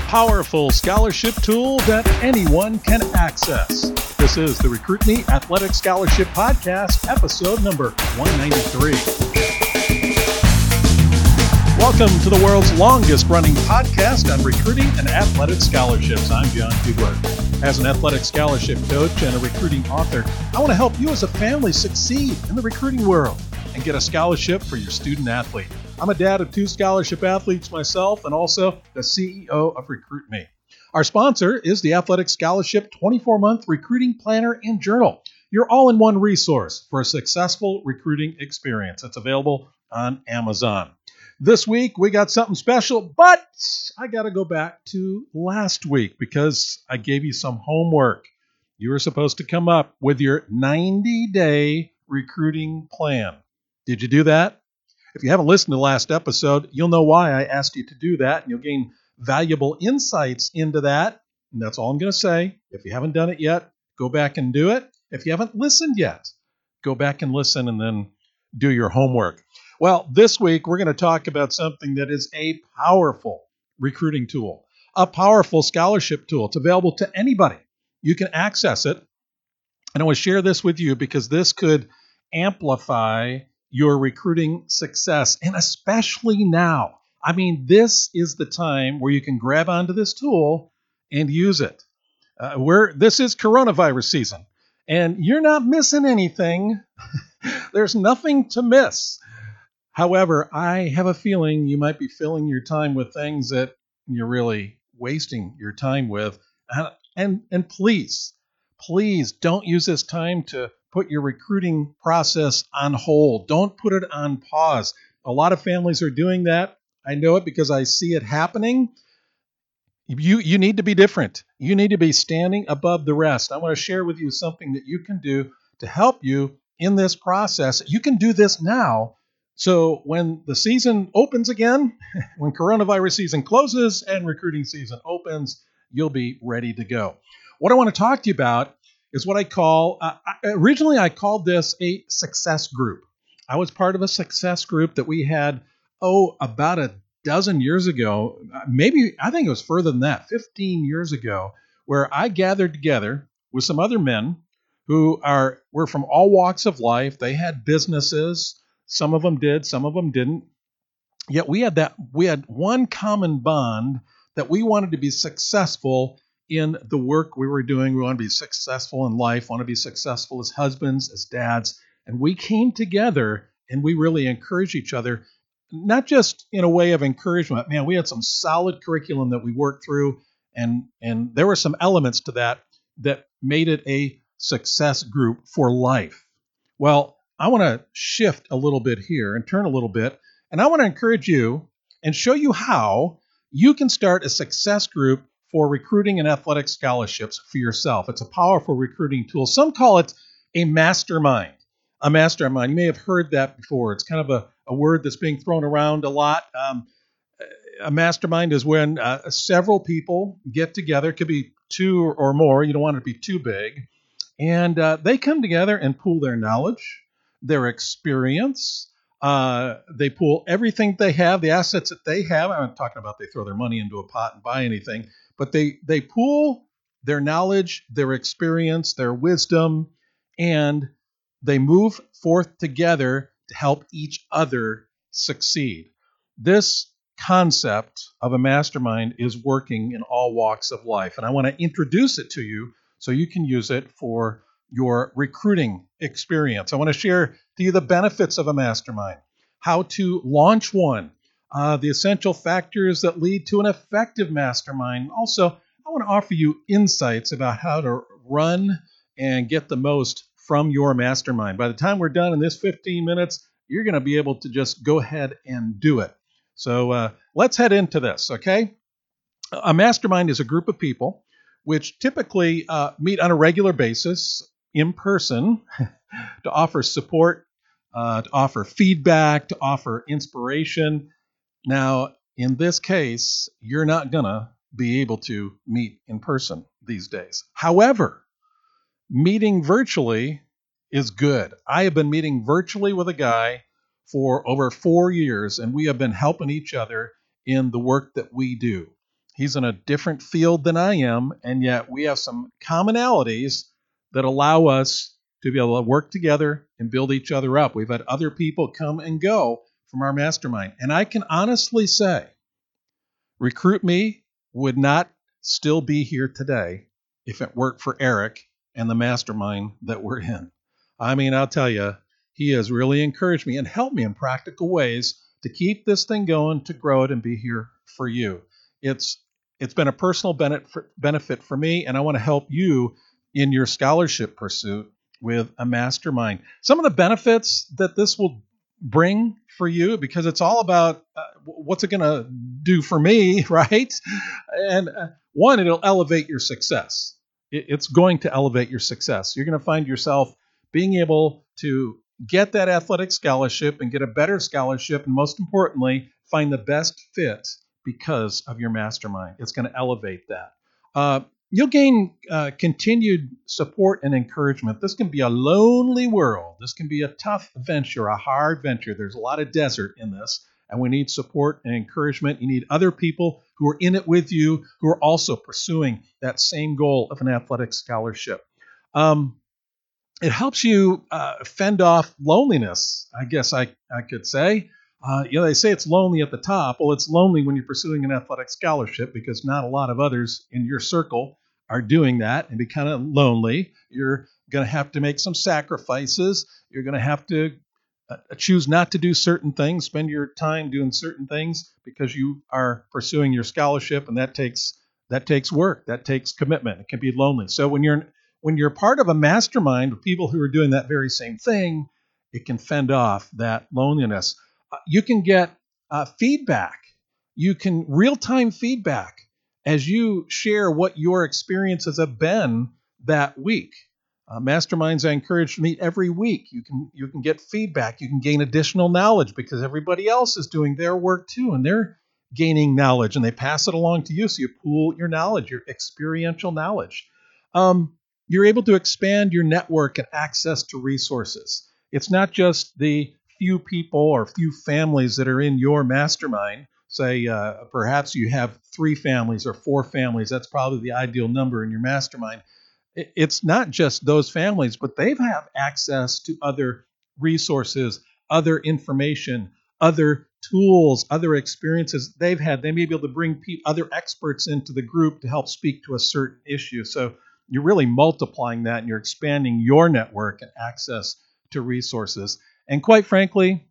powerful scholarship tool that anyone can access. This is the Recruit Me Athletic Scholarship Podcast, episode number 193. Welcome to the world's longest running podcast on recruiting and athletic scholarships. I'm John Kugler. As an athletic scholarship coach and a recruiting author, I want to help you as a family succeed in the recruiting world and get a scholarship for your student athlete. I'm a dad of 2 scholarship athletes myself and also the CEO of Recruit Me. Our sponsor is the Athletic Scholarship 24-month recruiting planner and journal, your all-in-one resource for a successful recruiting experience. It's available on Amazon. This week, we got something special, but I got to go back to last week because I gave you some homework. You were supposed to come up with your 90-day recruiting plan. Did you do that? If you haven't listened to the last episode, you'll know why I asked you to do that, and you'll gain valuable insights into that. And that's all I'm going to say. If you haven't done it yet, go back and do it. If you haven't listened yet, go back and listen and then do your homework. Well, this week, we're going to talk about something that is a powerful recruiting tool, a powerful scholarship tool. It's available to anybody. You can access it. And I want to share this with you because this could amplify your recruiting success, and especially now. I mean, this is the time where you can grab onto this tool and use it. This is coronavirus season, and you're not missing anything. There's nothing to miss. However, I have a feeling you might be filling your time with things that you're really wasting your time with. And please don't use this time to put your recruiting process on hold. Don't put it on pause. A lot of families are doing that. I know it because I see it happening. You need to be different. You need to be standing above the rest. I want to share with you something that you can do to help you in this process. You can do this now. So when the season opens again, when coronavirus season closes and recruiting season opens, you'll be ready to go. What I want to talk to you about is what I call, originally I called this a success group. I was part of a success group that we had, about a dozen years ago, maybe, I think it was further than that, 15 years ago, where I gathered together with some other men who were from all walks of life. They had businesses. Some of them did, some of them didn't. Yet we had one common bond that we wanted to be successful in the work we were doing. We want to be successful in life, want to be successful as husbands, as dads. And we came together and we really encouraged each other, not just in a way of encouragement. Man, we had some solid curriculum that we worked through, and there were some elements to that made it a success group for life. Well, I want to shift a little bit here and turn a little bit, and I want to encourage you and show you how you can start a success group for recruiting and athletic scholarships for yourself. It's a powerful recruiting tool. Some call it a mastermind. A mastermind. You may have heard that before. It's kind of a word that's being thrown around a lot. A mastermind is when several people get together. It could be 2 or more. You don't want it to be too big. And they come together and pool their knowledge, their experience. They pool everything they have, the assets that they have. I'm not talking about they throw their money into a pot and buy anything, but they pool their knowledge, their experience, their wisdom, and they move forth together to help each other succeed. This concept of a mastermind is working in all walks of life, and I want to introduce it to you so you can use it for your recruiting experience. I want to share to you the benefits of a mastermind, how to launch one, the essential factors that lead to an effective mastermind. Also, I want to offer you insights about how to run and get the most from your mastermind. By the time we're done in this 15 minutes, you're going to be able to just go ahead and do it. So let's head into this, okay? A mastermind is a group of people which typically meet on a regular basis in person to offer support, to offer feedback, to offer inspiration. Now, in this case, you're not going to be able to meet in person these days. However, meeting virtually is good. I have been meeting virtually with a guy for over 4 years, and we have been helping each other in the work that we do. He's in a different field than I am, and yet we have some commonalities that allow us to be able to work together and build each other up. We've had other people come and go from our mastermind. And I can honestly say, Recruit Me would not still be here today if it weren't for Eric and the mastermind that we're in. I mean, I'll tell you, he has really encouraged me and helped me in practical ways to keep this thing going, to grow it, and be here for you. It's been a personal benefit for me, and I want to help you in your scholarship pursuit with a mastermind. Some of the benefits that this will bring for you, because it's all about what's it going to do for me, right? And one, it'll elevate your success. It's going to elevate your success. You're going to find yourself being able to get that athletic scholarship and get a better scholarship, and most importantly, find the best fit because of your mastermind. It's going to elevate that. You'll gain continued support and encouragement. This can be a lonely world. This can be a tough venture, a hard venture. There's a lot of desert in this, and we need support and encouragement. You need other people who are in it with you, who are also pursuing that same goal of an athletic scholarship. It helps you fend off loneliness, I guess I could say. They say it's lonely at the top. Well, it's lonely when you're pursuing an athletic scholarship because not a lot of others in your circle are doing that, and be kind of lonely. You're going to have to make some sacrifices. You're going to have to choose not to do certain things, spend your time doing certain things because you are pursuing your scholarship, and that takes work, that takes commitment. It can be lonely. So when you're part of a mastermind with people who are doing that very same thing, it can fend off that loneliness. You can get feedback. You can real-time feedback as you share what your experiences have been that week. Masterminds I encourage to meet every week. You can get feedback. You can gain additional knowledge because everybody else is doing their work too, and they're gaining knowledge, and they pass it along to you. So you pool your knowledge, your experiential knowledge. You're able to expand your network and access to resources. It's not just the few people or few families that are in your mastermind. Say, perhaps you have 3 families or 4 families. That's probably the ideal number in your mastermind. It's not just those families, but they have access to other resources, other information, other tools, other experiences they've had. They may be able to bring other experts into the group to help speak to a certain issue. So you're really multiplying that, and you're expanding your network and access to resources. And quite frankly,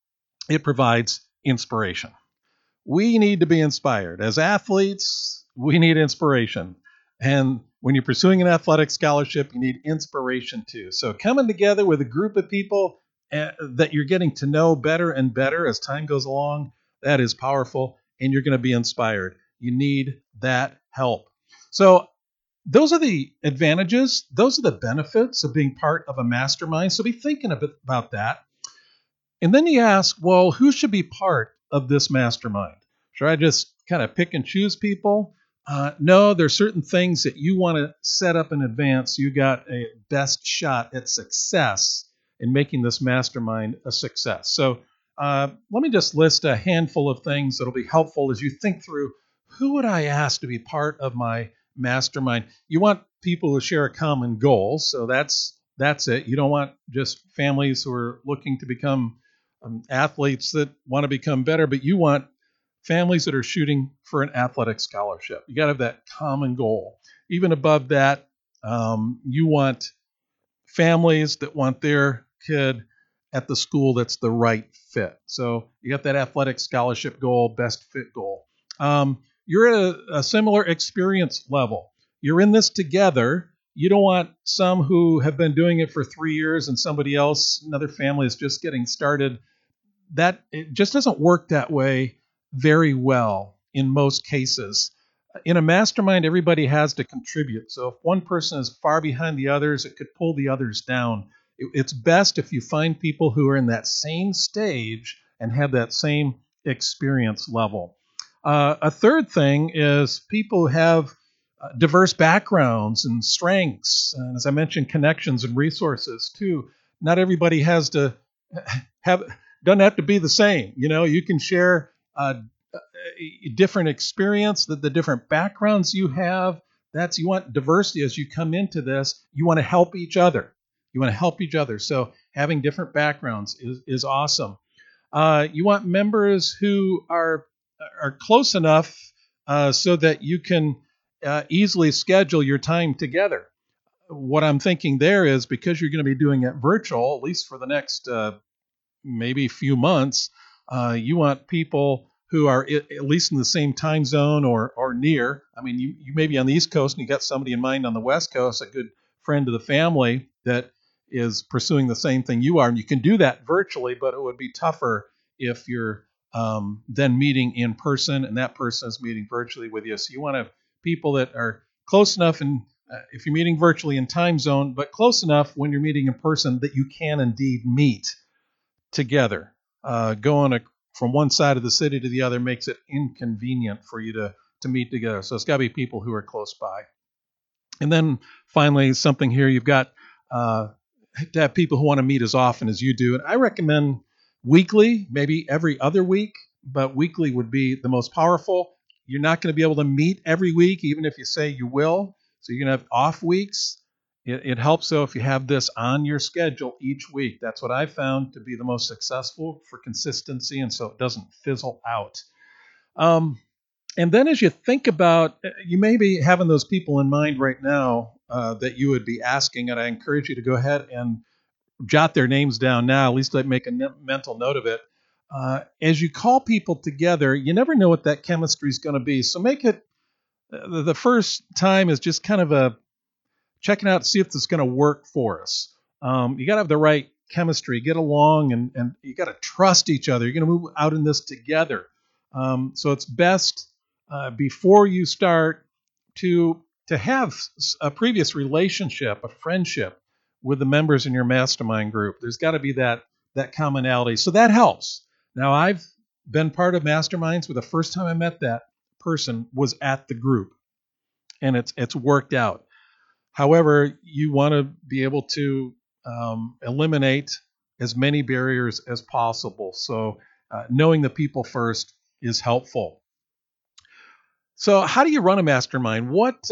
it provides inspiration. We need to be inspired. As athletes, we need inspiration. And when you're pursuing an athletic scholarship, you need inspiration too. So coming together with a group of people that you're getting to know better and better as time goes along, that is powerful, and you're going to be inspired. You need that help. So those are the advantages. Those are the benefits of being part of a mastermind. So be thinking a bit about that. And then you ask, well, who should be part of this mastermind? Should I just kind of pick and choose people? No, there's certain things that you want to set up in advance. You got a best shot at success in making this mastermind a success. So let me just list a handful of things that'll be helpful as you think through, who would I ask to be part of my mastermind? You want people who share a common goal. So that's it. You don't want just families who are looking to become athletes that want to become better, but you want families that are shooting for an athletic scholarship. You got to have that common goal. Even above that, you want families that want their kid at the school that's the right fit. So you got that athletic scholarship goal, best fit goal. You're at a similar experience level. You're in this together. You don't want some who have been doing it for 3 years and somebody else, another family, is just getting started. It just doesn't work that way very well in most cases. In a mastermind, everybody has to contribute. So if one person is far behind the others, it could pull the others down. It's best if you find people who are in that same stage and have that same experience level. A third thing is people who have diverse backgrounds and strengths, and as I mentioned, connections and resources too. Not everybody doesn't have to be the same. You can share different experience, the different backgrounds you have. You want diversity as you come into this. You want to help each other. So having different backgrounds is awesome. You want members who are close enough so that you can easily schedule your time together. What I'm thinking there is, because you're going to be doing it virtual, at least for the next maybe few months, you want people who are at least in the same time zone or near. I mean, you may be on the East Coast and you got somebody in mind on the West Coast, a good friend of the family that is pursuing the same thing you are, and you can do that virtually, but it would be tougher if you're then meeting in person and that person is meeting virtually with you. So you want to have people that are close enough, and if you're meeting virtually in time zone, but close enough when you're meeting in person that you can indeed meet together. Going from one side of the city to the other makes it inconvenient for you to meet together. So it's got to be people who are close by. And then finally, something here, you've got to have people who want to meet as often as you do. And I recommend weekly, maybe every other week, but weekly would be the most powerful. You're not going to be able to meet every week, even if you say you will. So you're going to have off weeks. It helps, though, if you have this on your schedule each week. That's what I found to be the most successful for consistency, and so it doesn't fizzle out. And then as you think about, you may be having those people in mind right now that you would be asking, and I encourage you to go ahead and jot their names down now, at least make a mental note of it. As you call people together, you never know what that chemistry is going to be. So make it, the first time is just kind of checking out to see if this is going to work for us. You got to have the right chemistry, get along, and you got to trust each other. You're going to move out in this together. So it's best before you start to have a previous relationship, a friendship with the members in your mastermind group. There's got to be that commonality. So that helps. Now, I've been part of masterminds where the first time I met that person was at the group, and it's worked out. However, you want to be able to eliminate as many barriers as possible. So knowing the people first is helpful. So how do you run a mastermind? What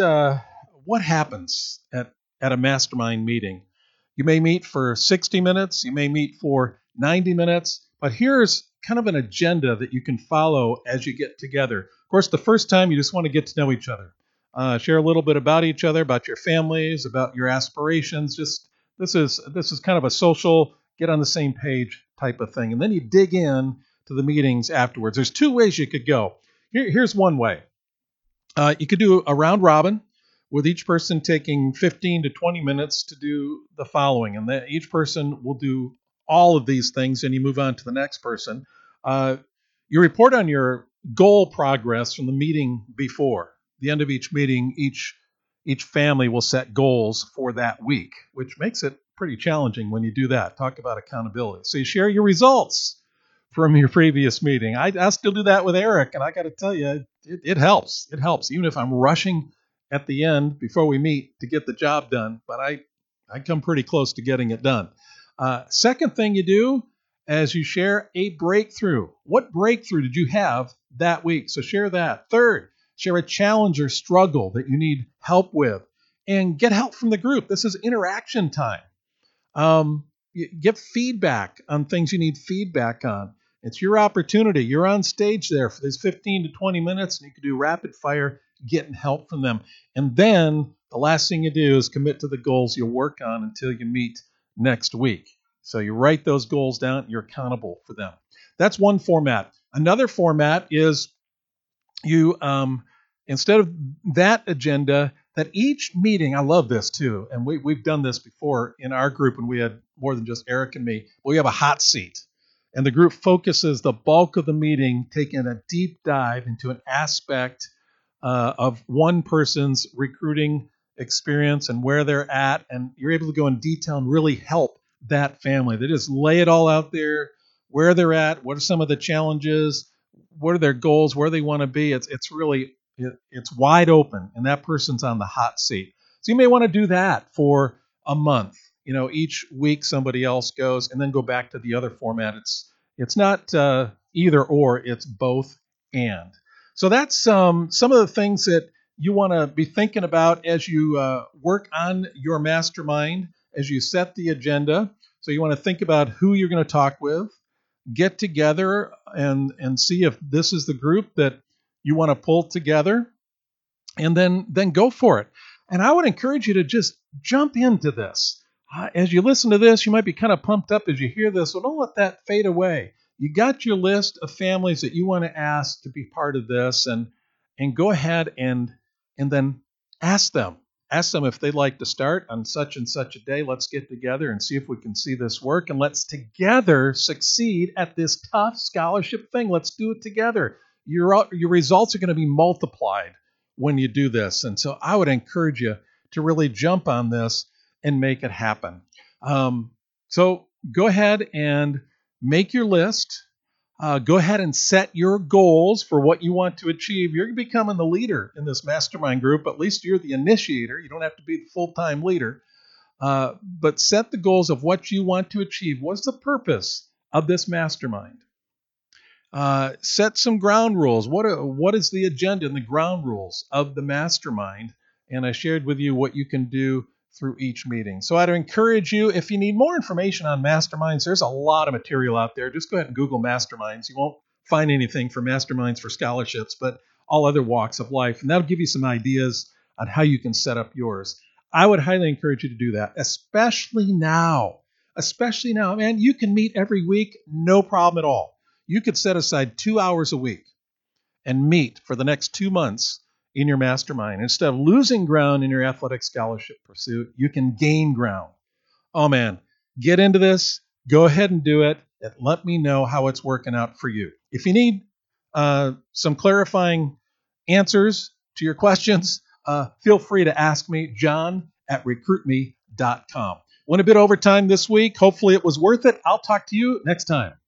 happens at a mastermind meeting? You may meet for 60 minutes. You may meet for 90 minutes. But here's kind of an agenda that you can follow as you get together. Of course, the first time you just want to get to know each other. Share a little bit about each other, about your families, about your aspirations. Just this is kind of a social, get on the same page type of thing. And then you dig in to the meetings afterwards. There's two ways you could go. Here's one way. You could do a round robin with each person taking 15 to 20 minutes to do the following. And then each person will do all of these things, and you move on to the next person. You report on your goal progress from the meeting before. The end of each meeting, each family will set goals for that week, which makes it pretty challenging when you do that. Talk about accountability. So you share your results from your previous meeting. I still do that with Eric, and I got to tell you, it helps. It helps, even if I'm rushing at the end before we meet to get the job done, but I come pretty close to getting it done. Second thing you do as you share a breakthrough. What breakthrough did you have that week? So share that. Third, share a challenge or struggle that you need help with, and get help from the group. This is interaction time. Get feedback on things you need feedback on. It's your opportunity. You're on stage there for these 15 to 20 minutes, and you can do rapid fire, getting help from them. And then the last thing you do is commit to the goals you'll work on until you meet next week. So you write those goals down. You're accountable for them. That's one format. Another format is you, instead of that agenda, that each meeting, I love this too, and we've done this before in our group, and we had more than just Eric and me, but we have a hot seat. And the group focuses the bulk of the meeting taking a deep dive into an aspect of one person's recruiting experience and where they're at, and you're able to go in detail and really help that family. They just lay it all out there, where they're at, what are some of the challenges, what are their goals, where they want to be. It's really wide open, and that person's on the hot seat. So you may want to do that for a month. Each week somebody else goes, and then go back to the other format. It's not either or, it's both and. So that's some of the things that you want to be thinking about as you work on your mastermind, as you set the agenda. So you want to think about who you're going to talk with, get together and see if this is the group that you want to pull together, and then go for it. And I would encourage you to just jump into this. As you listen to this, you might be kind of pumped up as you hear this, so don't let that fade away. You got your list of families that you want to ask to be part of this, and go ahead and then ask them. Ask them if they'd like to start on such and such a day. Let's get together and see if we can see this work, and let's together succeed at this tough scholarship thing. Let's do it together. Your results are going to be multiplied when you do this. And so I would encourage you to really jump on this and make it happen. So go ahead and make your list. Go ahead and set your goals for what you want to achieve. You're becoming the leader in this mastermind group. At least you're the initiator. You don't have to be the full-time leader. But set the goals of what you want to achieve. What's the purpose of this mastermind? Set some ground rules. What is the agenda and the ground rules of the mastermind? And I shared with you what you can do through each meeting. So I'd encourage you, if you need more information on masterminds, there's a lot of material out there. Just go ahead and Google masterminds. You won't find anything for masterminds for scholarships, but all other walks of life. And that'll give you some ideas on how you can set up yours. I would highly encourage you to do that, especially now. Especially now, man, you can meet every week, no problem at all. You could set aside 2 hours a week and meet for the next 2 months in your mastermind. Instead of losing ground in your athletic scholarship pursuit, you can gain ground. Oh man, get into this. Go ahead and do it. And let me know how it's working out for you. If you need some clarifying answers to your questions, feel free to ask me, john@recruitme.com. Went a bit overtime this week. Hopefully it was worth it. I'll talk to you next time.